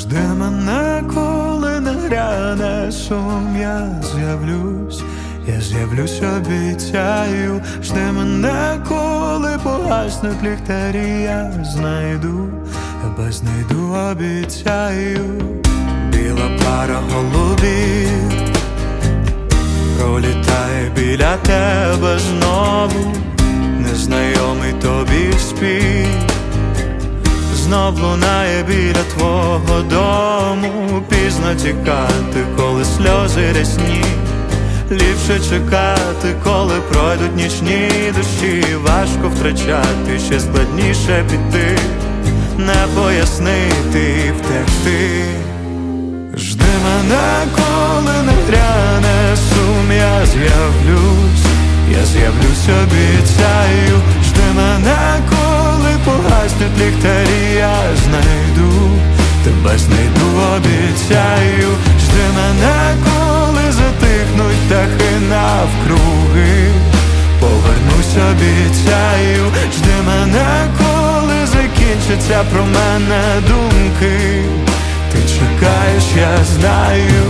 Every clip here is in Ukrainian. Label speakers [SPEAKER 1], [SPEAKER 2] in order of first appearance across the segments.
[SPEAKER 1] Жди мене, коли нагряне сум, я з'явлюсь, обіцяю. Жди мене, коли погаснуть ліхтарі, я тебе знайду, обіцяю. Біла пара голубів пролітає біля тебе знову, незнайомий тобі спів знов лунає біля твого дому. Пізно тікати, коли сльози рясні, ліпше чекати, коли пройдуть нічні дощі. Важко втрачати, ще складніше піти, не пояснити і втекти. Жди мене, коли нагряне сум, я з'явлюсь, обіцяю. Жди мене, коли погаснуть ліхтарі, я тебе знайду, обіцяю. Жди мене, коли затихнуть птахи навкруги, повернусь, обіцяю. Жди мене, коли закінчаться про мене думки, ти чекаєш, я знаю.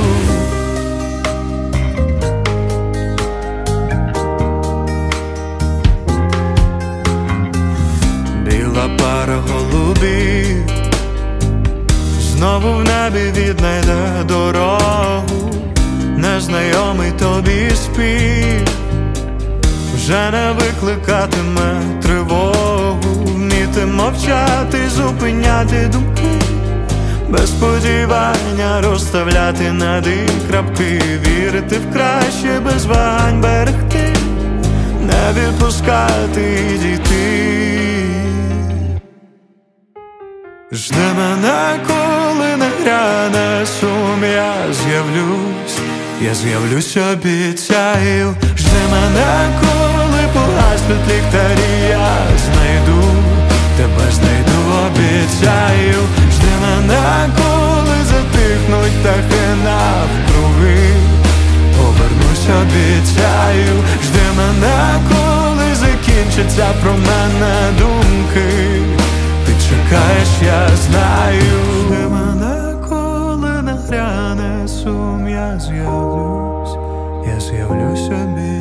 [SPEAKER 1] Біла пара голубів знову в небі віднайде дорогу, незнайомий тобі спів вже не викликатиме тривогу. Вміти мовчати, зупиняти думки, без сподівання розставляти над і крапки, вірити в краще, без вагань берегти, не відпускати і дійти. Жди мене, коли нагряне сум, я з'явлюсь, обіцяю. Жди мене, коли погаснуть ліхтарі, я тебе знайду, обіцяю. Жди мене, коли затихнуть птахи навкруги, повернусь, обіцяю. Жди мене, коли закінчаться про мене думки, ти чекаєш, я знаю. Жди мене, коли нагряне сум, я з'явлюсь, обіцяю.